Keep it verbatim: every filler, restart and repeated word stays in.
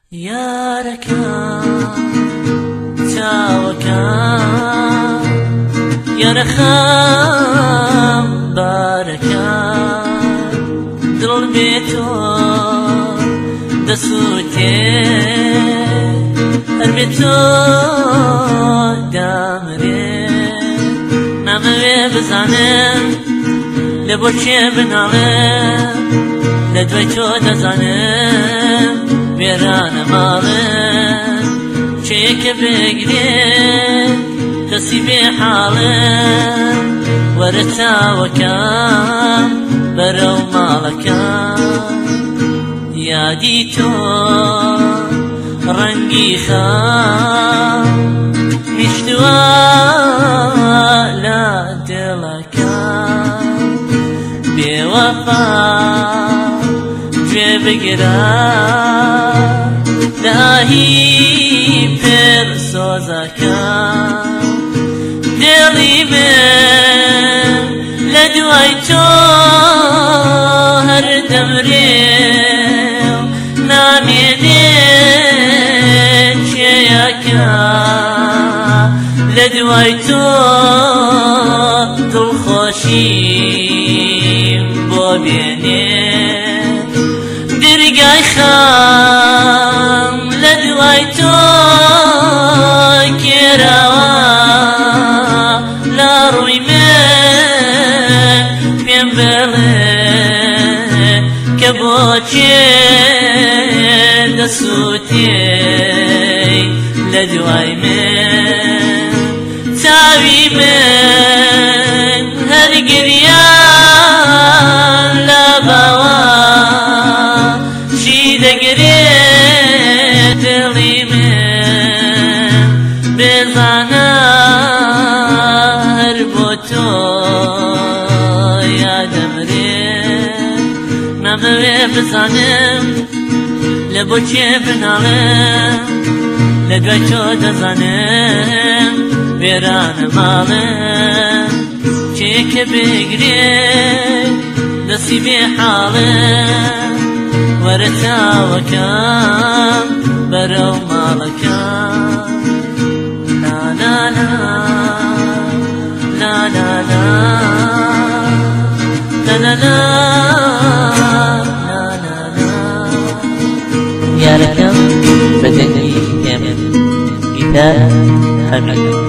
یارەکەم چاوەکەم یارەخەم بارەکەم دڵ بێ تۆ دەسووتێ هەر بێ تۆ دامرێ نامەوێ بزانم لە بۆ کێ بناڵم لە دوای تۆ دەزانم وێرانە ماڵم چێکە بگرێت دەستی بێ حاڵم وەرە چاوەکەم بەرەو ماڵەکەم یادی تۆ ڕەنگی خەم هیچتووە لە دڵەکەم بێوەفا گوێ بگرە داهی پێر سۆزەکەم دڵی من لە دوای تۆ هەر دەمرێ و نامێنێ کێیەکە لە دوای تۆ دڵخۆشیم بۆ بێنێ دەرگای خەم لە دوای تۆ کێراوە لە ڕووی من پێم بڵێ کە بۆچێ دەسووتێ لە دوای من چاوی من هەر گریان لە باوە چی دەگرێت دڵی من بێزانە هەر بۆ تۆ یادەمرێت نامەوێ بزانم لە بۆ کێ بناڵم لە دوای تۆ دەزانم وێرانە ماڵم چێکە بگرێت دەستی بێ حاڵم وەرە چاوەکەم بەرەو ماڵەکەم لا لا لا لا لا لا لا لا لا یارەکەم بەدەنگی ئێمە گیتار هەمیدە